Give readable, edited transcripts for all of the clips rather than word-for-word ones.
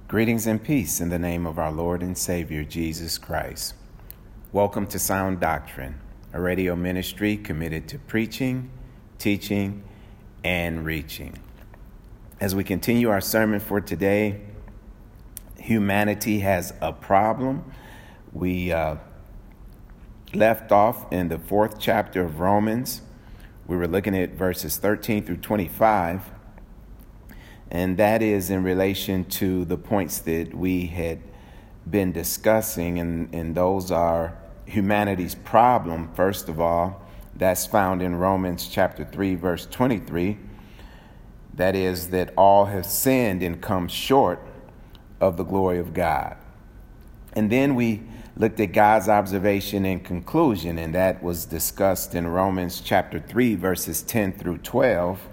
Greetings and peace in the name of our Lord and Savior, Jesus Christ. Welcome to Sound Doctrine, a radio ministry committed to preaching, teaching, and reaching. As we continue our sermon for today, humanity has a problem. We left off in the 4th chapter of Romans. We were looking at verses 13 through 25. And that is in relation to the points that we had been discussing, and those are humanity's problem, first of all. That's found in Romans chapter 3, verse 23. That is that all have sinned and come short of the glory of God. And then we looked at God's observation and conclusion, and that was discussed in Romans chapter 3, verses 10 through 12.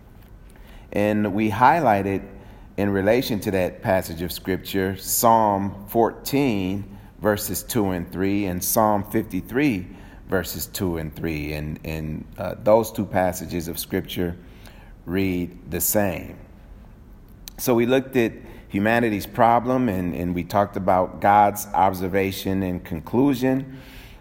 And we highlighted, in relation to that passage of Scripture, Psalm 14, verses 2 and 3, and Psalm 53, verses 2 and 3. And those two passages of Scripture read the same. So we looked at humanity's problem, and we talked about God's observation and conclusion.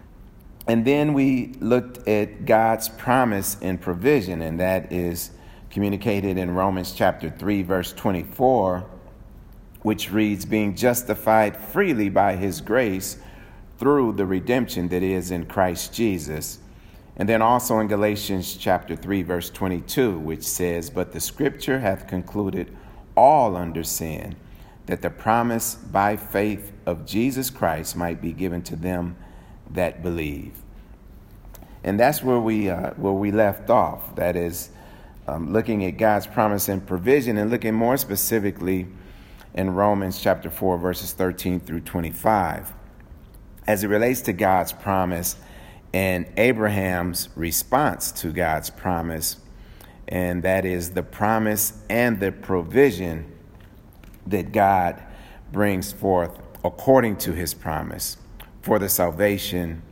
And then we looked at God's promise and provision, and that is communicated in Romans chapter 3, verse 24, which reads, being justified freely by his grace through the redemption that is in Christ Jesus. And then also in Galatians chapter 3, verse 22, which says, but the scripture hath concluded all under sin, that the promise by faith of Jesus Christ might be given to them that believe. And that's where we left off. That is, looking at God's promise and provision, and looking more specifically in Romans chapter 4, verses 13 through 25, as it relates to God's promise and Abraham's response to God's promise, and that is the promise and the provision that God brings forth according to his promise for the salvation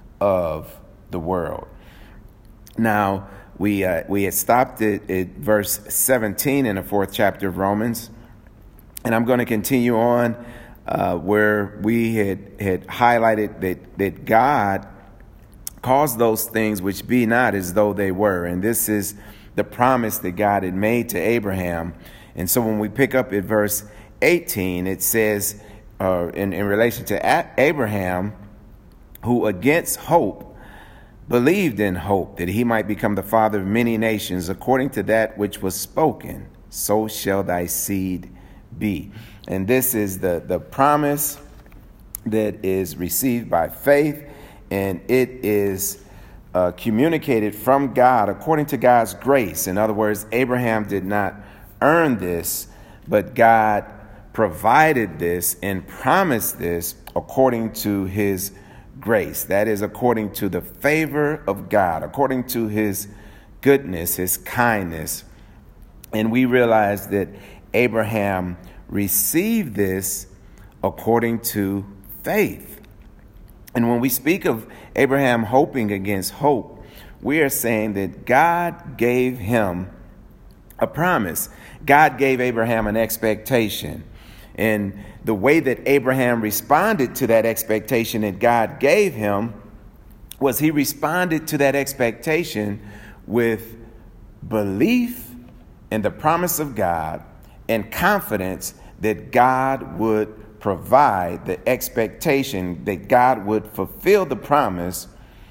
of the world. Now, we had stopped at verse 17 in the 4th chapter of Romans, and I'm going to continue on where we had highlighted that God calls those things which be not as though they were, and this is the promise that God had made to Abraham. And so when we pick up at verse 18, it says in relation to Abraham, who against hope believed in hope that he might become the father of many nations, according to that which was spoken, so shall thy seed be. And this is the promise that is received by faith, and it is communicated from God according to God's grace. In other words, Abraham did not earn this, but God provided this and promised this according to his grace. That is according to the favor of God, according to his goodness, his kindness. And we realize that Abraham received this according to faith. And when we speak of Abraham hoping against hope, we are saying that God gave him a promise. God gave Abraham an expectation. And the way that Abraham responded to that expectation that God gave him was he responded to that expectation with belief in the promise of God and confidence that God would provide the expectation, that God would fulfill the promise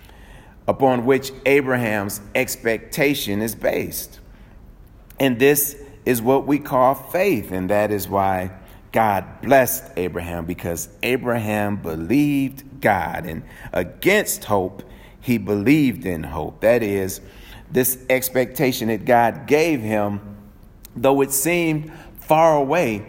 upon which Abraham's expectation is based. And this is what we call faith, and that is why God blessed Abraham, because Abraham believed God, and against hope, he believed in hope. That is, this expectation that God gave him, though it seemed far away,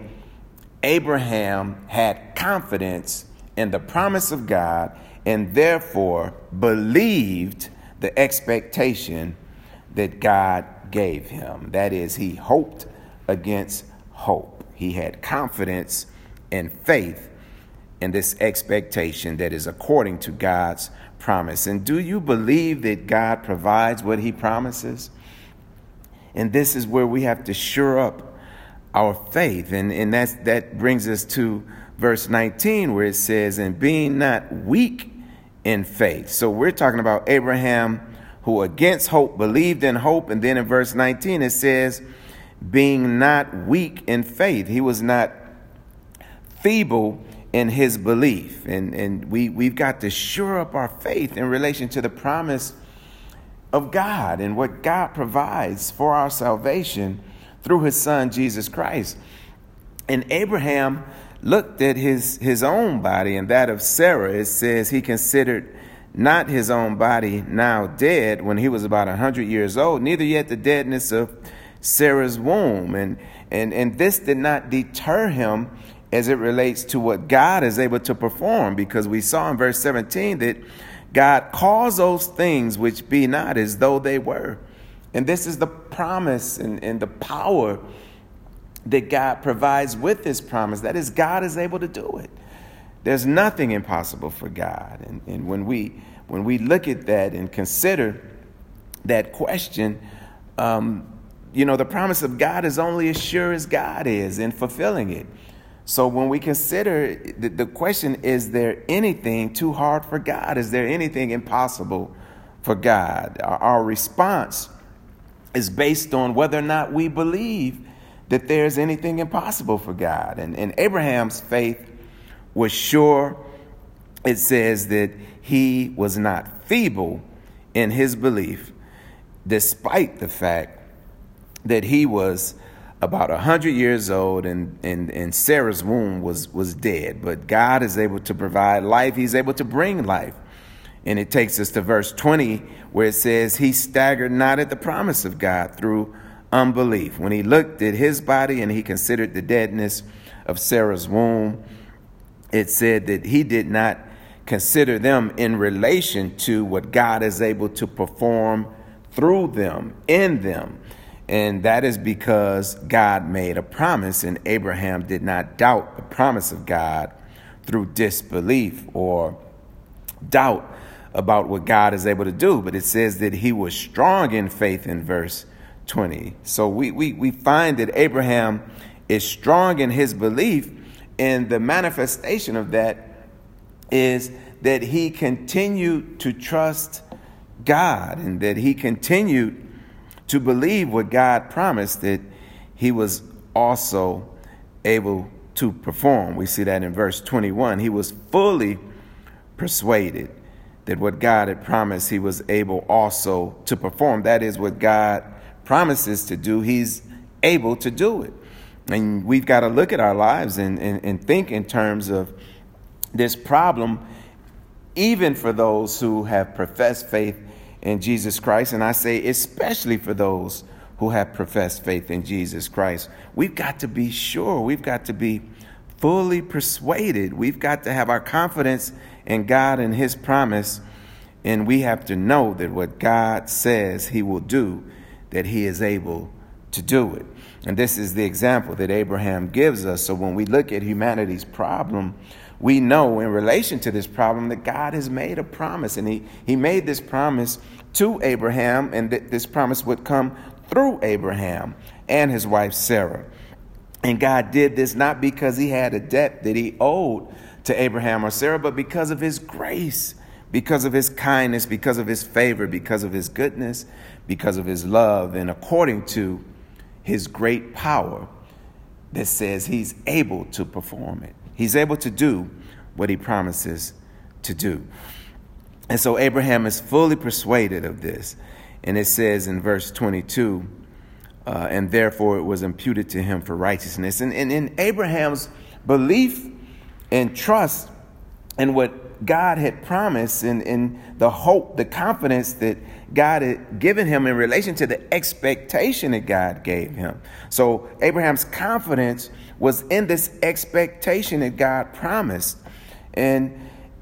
Abraham had confidence in the promise of God and therefore believed the expectation that God gave him. That is, he hoped against hope. He had confidence and faith in this expectation that is according to God's promise. And do you believe that God provides what he promises? And this is where we have to shore up our faith. And that brings us to verse 19, where it says, and being not weak in faith. So we're talking about Abraham, who against hope believed in hope. And then in verse 19, it says, being not weak in faith. He was not feeble in his belief. And we've got to shore up our faith in relation to the promise of God and what God provides for our salvation through his son, Jesus Christ. And Abraham looked at his own body and that of Sarah. It says he considered not his own body now dead when he was about 100 years old, neither yet the deadness of Sarah's womb. And this did not deter him as it relates to what God is able to perform, because we saw in verse 17 that God calls those things which be not as though they were. And this is the promise and the power that God provides with this promise. That is, God is able to do it. There's nothing impossible for God. And when we look at that and consider that question, the promise of God is only as sure as God is in fulfilling it. So when we consider the question, is there anything too hard for God? Is there anything impossible for God? Our response is based on whether or not we believe that there's anything impossible for God. And Abraham's faith was sure. It says that he was not feeble in his belief, despite the fact that he was about 100 years old and Sarah's womb was dead. But God is able to provide life. He's able to bring life. And it takes us to verse 20, where it says he staggered not at the promise of God through unbelief. When he looked at his body and he considered the deadness of Sarah's womb, it said that he did not consider them in relation to what God is able to perform through them, in them. And that is because God made a promise, and Abraham did not doubt the promise of God through disbelief or doubt about what God is able to do. But it says that he was strong in faith in verse 20. So we find that Abraham is strong in his belief, and the manifestation of that is that he continued to trust God, and that he continued to believe what God promised, that he was also able to perform. We see that in verse 21. He was fully persuaded that what God had promised, he was able also to perform. That is, what God promises to do, he's able to do it. And we've got to look at our lives and think in terms of this problem, even for those who have professed faith in Jesus Christ. And I say especially for those who have professed faith in Jesus Christ. We've got to be sure. We've got to be fully persuaded. We've got to have our confidence in God and his promise. And we have to know that what God says he will do, that he is able to do it. And this is the example that Abraham gives us. So when we look at humanity's problem, we know in relation to this problem that God has made a promise, and he made this promise to Abraham, and that this promise would come through Abraham and his wife Sarah. And God did this not because he had a debt that he owed to Abraham or Sarah, but because of his grace, because of his kindness, because of his favor, because of his goodness, because of his love, and according to his great power that says he's able to perform it. He's able to do what he promises to do. And so Abraham is fully persuaded of this. And it says in verse 22, and therefore it was imputed to him for righteousness. And in Abraham's belief and trust in what God had promised, and in the hope, the confidence that God had given him in relation to the expectation that God gave him. So Abraham's confidence was in this expectation that God promised. And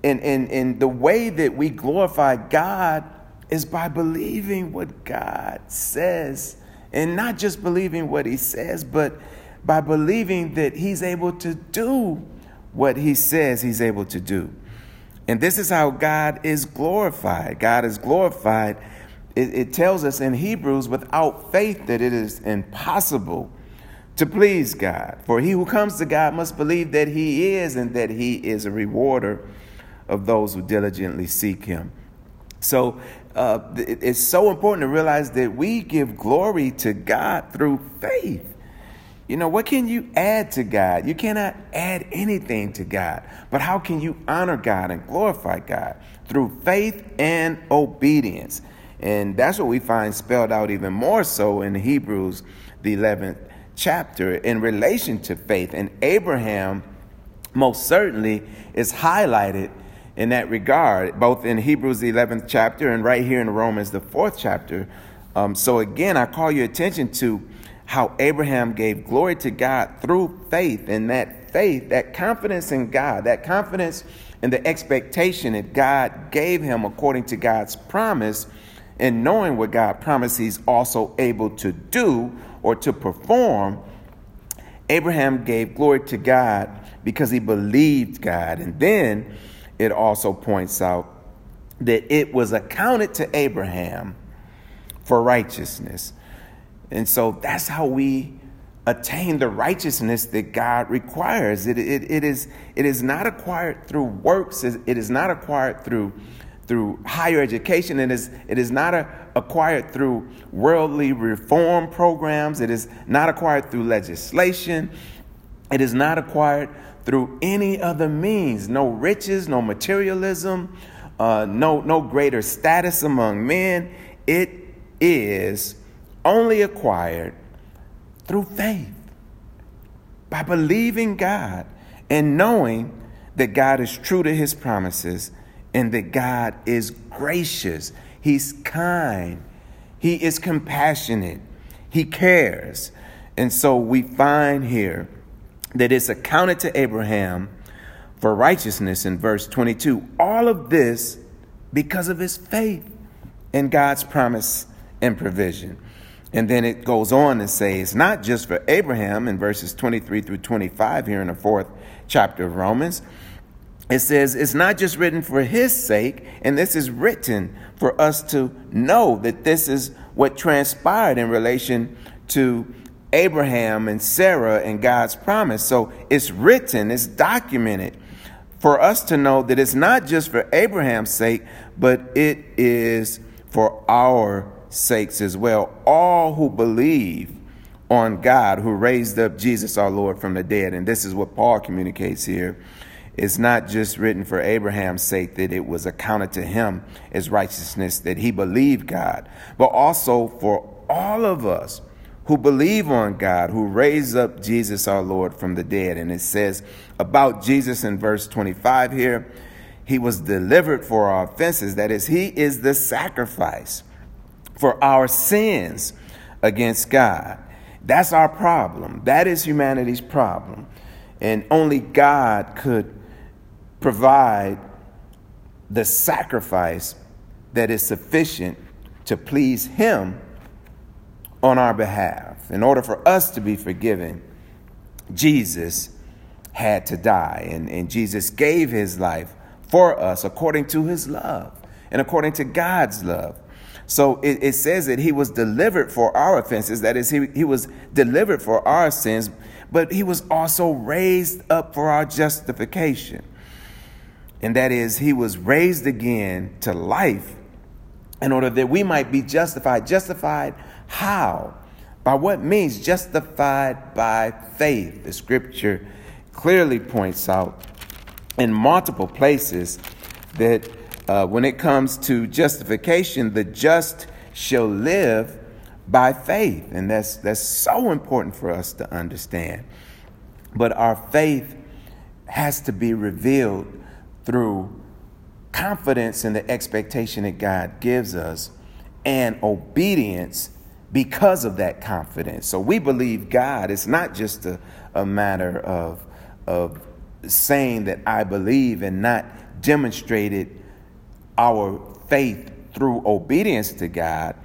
the way that we glorify God is by believing what God says, and not just believing what he says, but by believing that he's able to do what he says he's able to do. And this is how God is glorified. God is glorified. It tells us in Hebrews, without faith that it is impossible to please God. For he who comes to God must believe that he is, and that he is a rewarder of those who diligently seek him. So it's so important to realize that we give glory to God through faith. You know, what can you add to God? You cannot add anything to God. But how can you honor God and glorify God? Through faith and obedience. And that's what we find spelled out even more so in Hebrews, the 11th chapter, in relation to faith. And Abraham most certainly is highlighted in that regard, both in Hebrews, the 11th chapter, and right here in Romans, the 4th chapter. So again, I call your attention to how Abraham gave glory to God through faith, and that faith, that confidence in God, that confidence in the expectation that God gave him according to God's promise, and knowing what God promised he's also able to do or to perform. Abraham gave glory to God because he believed God. And then it also points out that it was accounted to Abraham for righteousness. And so that's how we attain the righteousness that God requires. It is not acquired through works. It is not acquired through higher education. It is not acquired through worldly reform programs. It is not acquired through legislation. It is not acquired through any other means. No riches, no materialism, no greater status among men. It is only acquired through faith, by believing God and knowing that God is true to his promises and that God is gracious. He's kind. He is compassionate. He cares. And so we find here that it's accounted to Abraham for righteousness in verse 22. All of this because of his faith in God's promise and provision. And then it goes on to say it's not just for Abraham in verses 23 through 25 here in the 4th chapter of Romans. It says it's not just written for his sake, and this is written for us to know that this is what transpired in relation to Abraham and Sarah and God's promise. So it's written, it's documented for us to know that it's not just for Abraham's sake, but it is for our sakes as well. All who believe on God, who raised up Jesus our Lord from the dead. And this is what Paul communicates here. It's not just written for Abraham's sake that it was accounted to him as righteousness, that he believed God, but also for all of us who believe on God, who raised up Jesus our Lord from the dead. And it says about Jesus in verse 25 here, he was delivered for our offenses. That is, he is the sacrifice for our sins against God. That's our problem. That is humanity's problem. And only God could provide the sacrifice that is sufficient to please him on our behalf. In order for us to be forgiven, Jesus had to die. And Jesus gave his life for us according to his love and according to God's love. So it says that he was delivered for our offenses. That is, he was delivered for our sins, but he was also raised up for our justification. And that is, he was raised again to life in order that we might be justified. Justified how? By what means? Justified by faith. The scripture clearly points out in multiple places that when it comes to justification, the just shall live by faith. And that's so important for us to understand. But our faith has to be revealed through confidence in the expectation that God gives us and obedience because of that confidence. So we believe God. It's not just a matter of saying that I believe and not demonstrated our faith through obedience to God.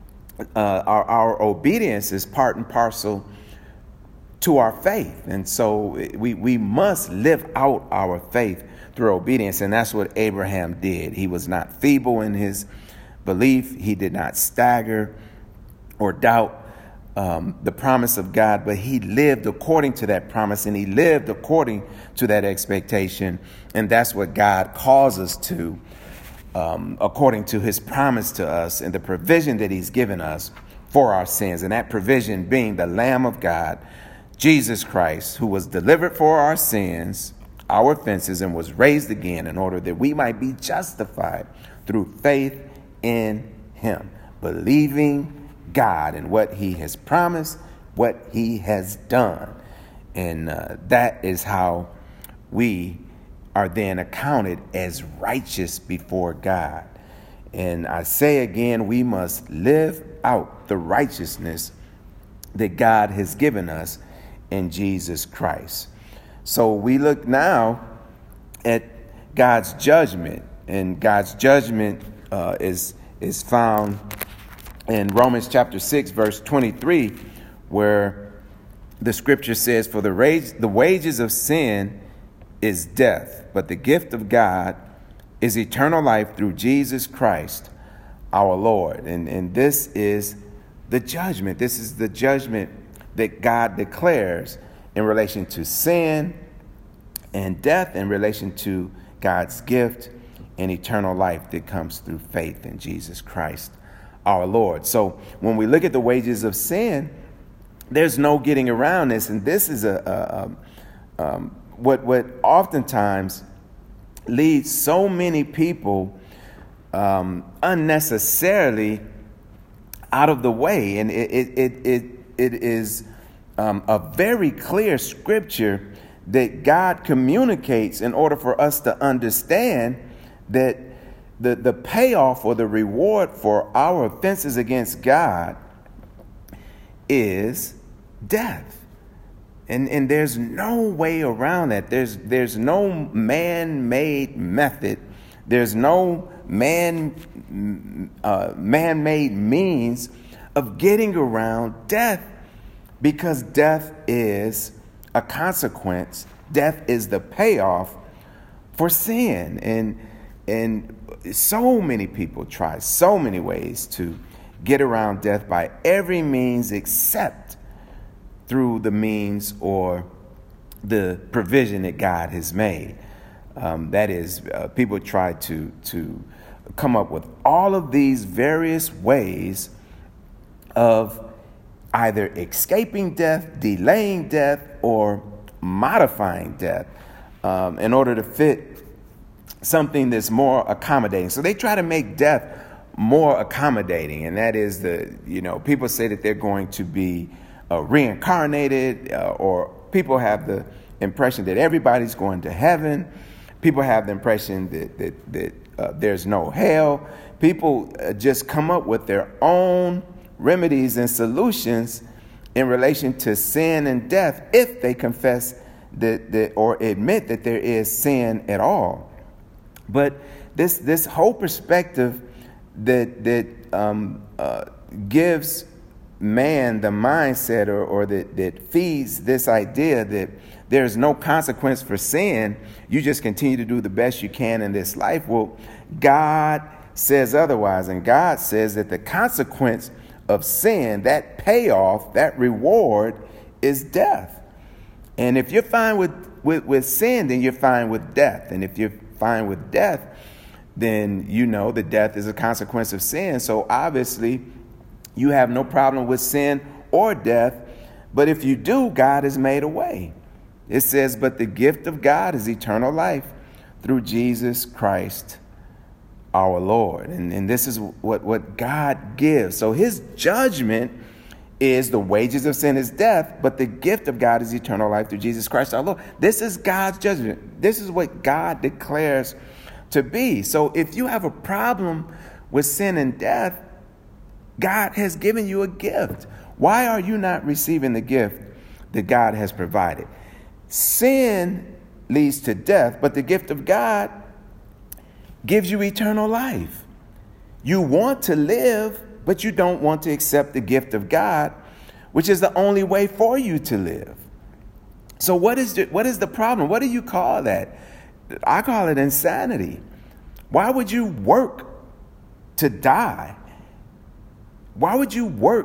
Our obedience is part and parcel to our faith. And so we must live out our faith through obedience. And that's what Abraham did. He was not feeble in his belief. He did not stagger or doubt. the promise of God, but he lived according to that promise, and he lived according to that expectation. And that's what God calls us to, according to his promise to us and the provision that he's given us for our sins. And that provision being the Lamb of God, Jesus Christ, who was delivered for our sins, our offenses, and was raised again in order that we might be justified through faith in him, believing God and what he has promised, what he has done. And that is how we are then accounted as righteous before God. And I say again, we must live out the righteousness that God has given us in Jesus Christ. So we look now at God's judgment, and God's judgment is found in Romans chapter 6, verse 23, where the scripture says, "For the wages of sin is death, but the gift of God is eternal life through Jesus Christ, our Lord." And this is the judgment. This is the judgment that God declares in relation to sin and death, in relation to God's gift and eternal life that comes through faith in Jesus Christ, our Lord. So when we look at the wages of sin, there's no getting around this. And this is what oftentimes leads so many people unnecessarily out of the way. And it is a very clear scripture that God communicates in order for us to understand that the payoff or the reward for our offenses against God is death. And there's no way around that. There's no man-made method. There's no man-made means of getting around death, because death is a consequence. Death is the payoff for sin. And so many people try so many ways to get around death by every means except through the means or the provision that God has made. That is, people try to come up with all of these various ways of either escaping death, delaying death, or modifying death in order to fit something that's more accommodating. So they try to make death more accommodating, and that is people say that they're going to be reincarnated, or people have the impression that everybody's going to heaven. People have the impression that there's no hell. People just come up with their own remedies and solutions in relation to sin and death if they confess that or admit that there is sin at all. But this whole perspective that gives man the mindset or that feeds this idea that there's no consequence for sin, you just continue to do the best you can in this life. Well, God says otherwise, and God says that the consequence of sin, that payoff, that reward, is death. And if you're fine with sin, then you're fine with death. And if you're fine with death, then you know that death is a consequence of sin. So obviously, you have no problem with sin or death. But if you do, God has made a way. It says, "But the gift of God is eternal life through Jesus Christ, our Lord." And this is what God gives. So his judgment is the wages of sin is death, but the gift of God is eternal life through Jesus Christ, our Lord. This is God's judgment. This is what God declares to be. So if you have a problem with sin and death, God has given you a gift. Why are you not receiving the gift that God has provided? Sin leads to death, but the gift of God gives you eternal life. You want to live, but you don't want to accept the gift of God, which is the only way for you to live. So what is the problem? What do you call that? I call it insanity. Why would you work to die? Why would you work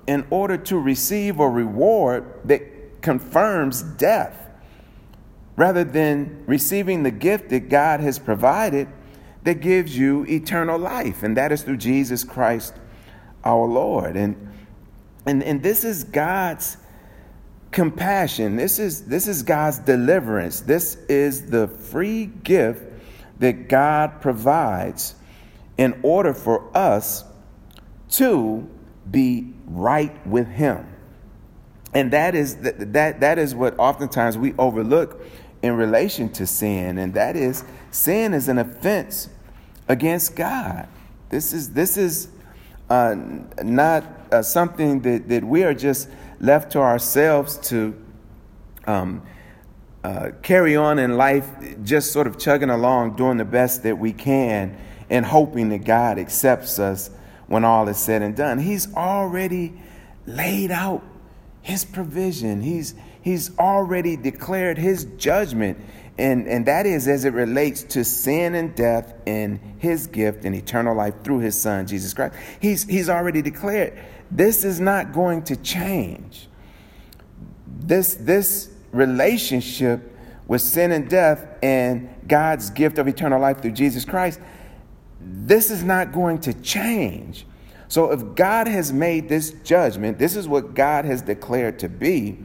in order to receive a reward that confirms death, rather than receiving the gift that God has provided that gives you eternal life, and that is through Jesus Christ our Lord. And this is God's compassion. This is God's deliverance. This is the free gift that God provides in order for us to be right with him. And that is what oftentimes we overlook in relation to sin, and that is sin is an offense against God. This is not something that we are just left to ourselves to carry on in life, just sort of chugging along, doing the best that we can, and hoping that God accepts us when all is said and done. He's already laid out his provision. He's already declared his judgment, and that is as it relates to sin and death and his gift and eternal life through his son, Jesus Christ. He's already declared this is not going to change. This relationship with sin and death and God's gift of eternal life through Jesus Christ, this is not going to change. So if God has made this judgment, this is what God has declared to be.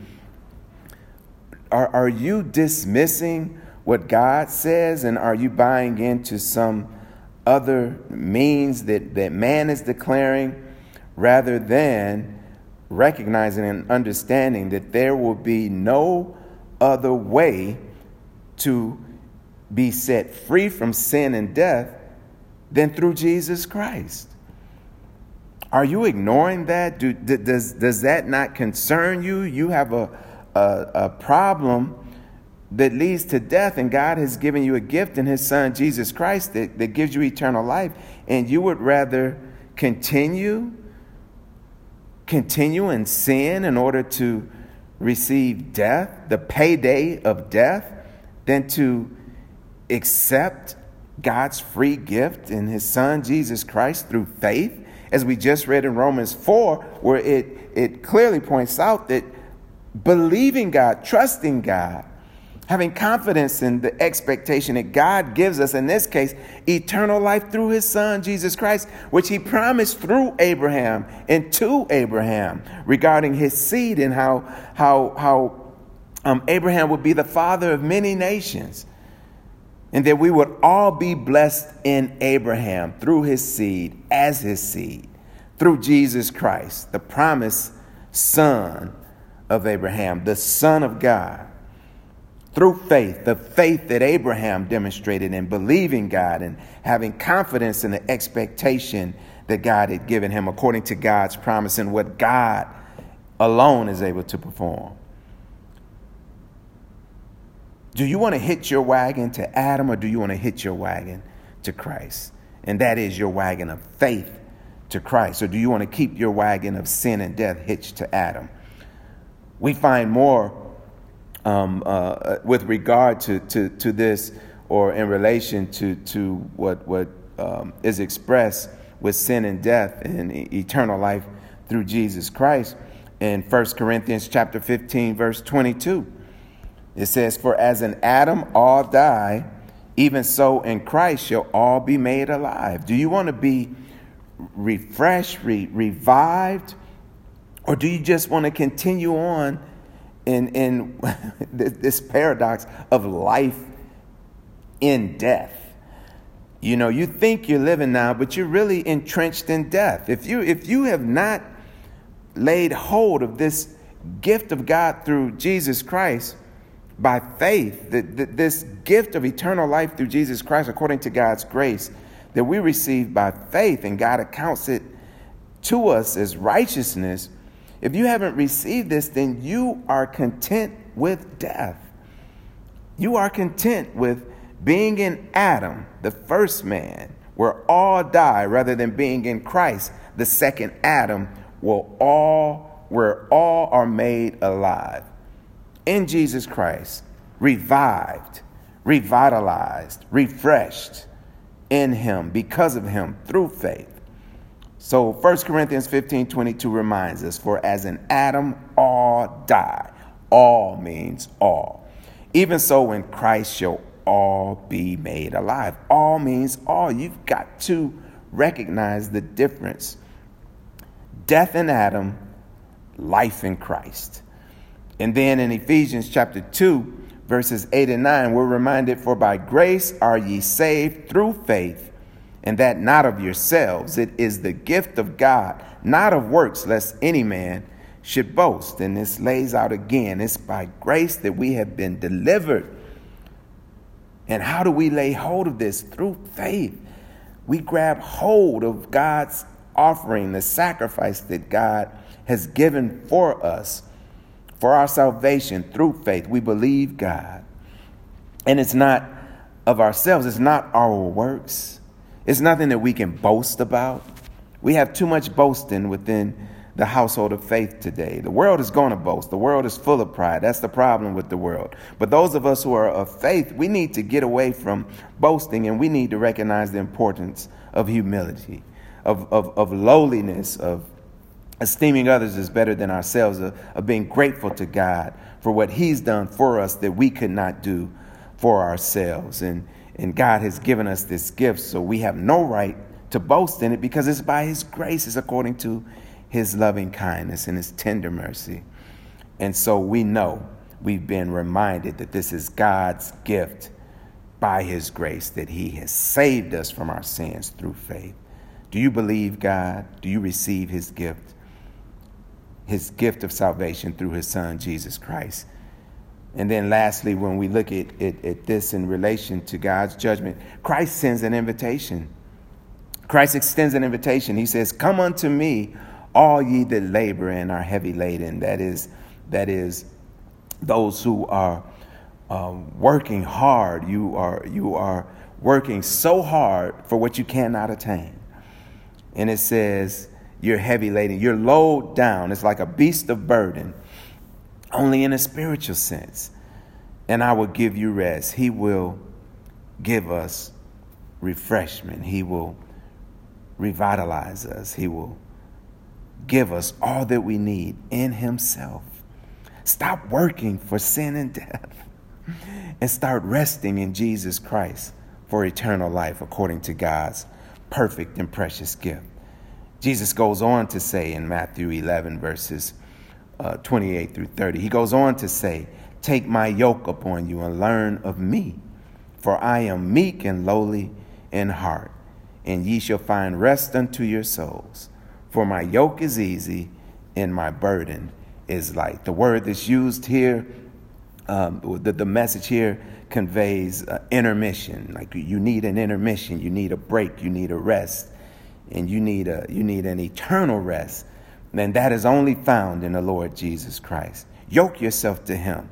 Are you dismissing what God says, and are you buying into some other means that man is declaring, rather than recognizing and understanding that there will be no other way to be set free from sin and death than through Jesus Christ? Are you ignoring that? Does that not concern you? You have a problem that leads to death, and God has given you a gift in his son, Jesus Christ, that gives you eternal life, and you would rather continue in sin in order to receive death, the payday of death, than to accept God's free gift in his son, Jesus Christ, through faith, as we just read in Romans 4, where it clearly points out that believing God, trusting God, having confidence in the expectation that God gives us, in this case, eternal life through his son, Jesus Christ, which he promised through Abraham and to Abraham regarding his seed, and how Abraham would be the father of many nations, and that we would all be blessed in Abraham through his seed, as his seed, through Jesus Christ, the promised son of Abraham, the Son of God. Through faith, the faith that Abraham demonstrated in believing God and having confidence in the expectation that God had given him according to God's promise and what God alone is able to perform. Do you want to hitch your wagon to Adam, or do you want to hitch your wagon to Christ? And that is your wagon of faith to Christ. Or do you want to keep your wagon of sin and death hitched to Adam? We find more with regard to this, or in relation to what is expressed with sin and death and eternal life through Jesus Christ. In 1 Corinthians chapter 15, verse 22, it says, "For as in Adam all die, even so in Christ shall all be made alive." Do you want to be refreshed, revived, or do you just want to continue on in this paradox of life in death? You know, you think you're living now, but you're really entrenched in death. If you have not laid hold of this gift of God through Jesus Christ by faith, this gift of eternal life through Jesus Christ according to God's grace that we receive by faith, and God accounts it to us as righteousness. If you haven't received this, then you are content with death. You are content with being in Adam, the first man, where all die, rather than being in Christ, the second Adam, where all are made alive. In Jesus Christ, revived, revitalized, refreshed in him, because of him, through faith. So 1 Corinthians 15:22 reminds us, for as in Adam all die. All means all. Even so in Christ shall all be made alive. All means all. You've got to recognize the difference. Death in Adam, life in Christ. And then in Ephesians chapter 2, verses 8 and 9, we're reminded, for by grace are ye saved through faith, and that not of yourselves. It is the gift of God, not of works, lest any man should boast. And this lays out again, it's by grace that we have been delivered. And how do we lay hold of this? Through faith. We grab hold of God's offering, the sacrifice that God has given for us, for our salvation through faith. We believe God. And it's not of ourselves. It's not our works. It's nothing that we can boast about. We have too much boasting within the household of faith today. The world is going to boast. The world is full of pride. That's the problem with the world. But those of us who are of faith, we need to get away from boasting, and we need to recognize the importance of humility, of lowliness, of esteeming others as better than ourselves, of being grateful to God for what he's done for us that we could not do for ourselves. And God has given us this gift, so we have no right to boast in it because it's by his grace. It's according to his loving kindness and his tender mercy. And so we know, we've been reminded that this is God's gift by his grace, that he has saved us from our sins through faith. Do you believe God? Do you receive his gift? His gift of salvation through his son, Jesus Christ. And then lastly, when we look at this in relation to God's judgment, Christ sends an invitation. Christ extends an invitation. He says, come unto me, all ye that labor and are heavy laden. That is those who are working hard. You are working so hard for what you cannot attain. And it says, you're heavy laden. You're low down. It's like a beast of burden, only in a spiritual sense. And I will give you rest. He will give us refreshment. He will revitalize us. He will give us all that we need in himself. Stop working for sin and death and start resting in Jesus Christ for eternal life according to God's perfect and precious gift. Jesus goes on to say in Matthew 11, verses 28 through 30, he goes on to say, take my yoke upon you and learn of me, for I am meek and lowly in heart, and ye shall find rest unto your souls. For my yoke is easy and my burden is light. The word that's used here, the message here conveys intermission. Like you need an intermission, you need a break, you need a rest, and you need an eternal rest. And that is only found in the Lord Jesus Christ. Yoke yourself to him.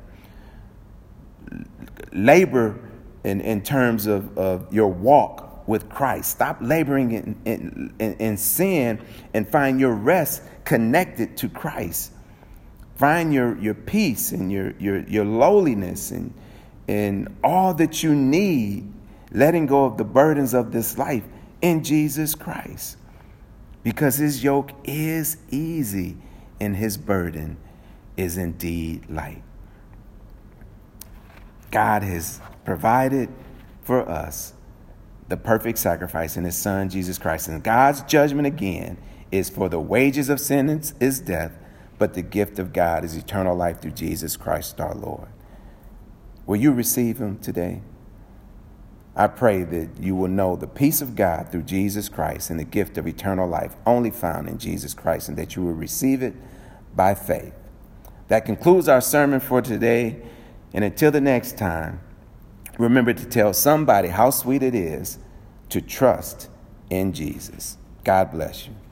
Labor in terms of your walk with Christ. Stop laboring in sin and find your rest connected to Christ. Find your peace and your lowliness and all that you need, letting go of the burdens of this life in Jesus Christ. Because his yoke is easy and his burden is indeed light. God has provided for us the perfect sacrifice in his son, Jesus Christ. And God's judgment again is for the wages of sin is death, but the gift of God is eternal life through Jesus Christ our Lord. Will you receive him today? I pray that you will know the peace of God through Jesus Christ and the gift of eternal life only found in Jesus Christ, and that you will receive it by faith. That concludes our sermon for today. And until the next time, remember to tell somebody how sweet it is to trust in Jesus. God bless you.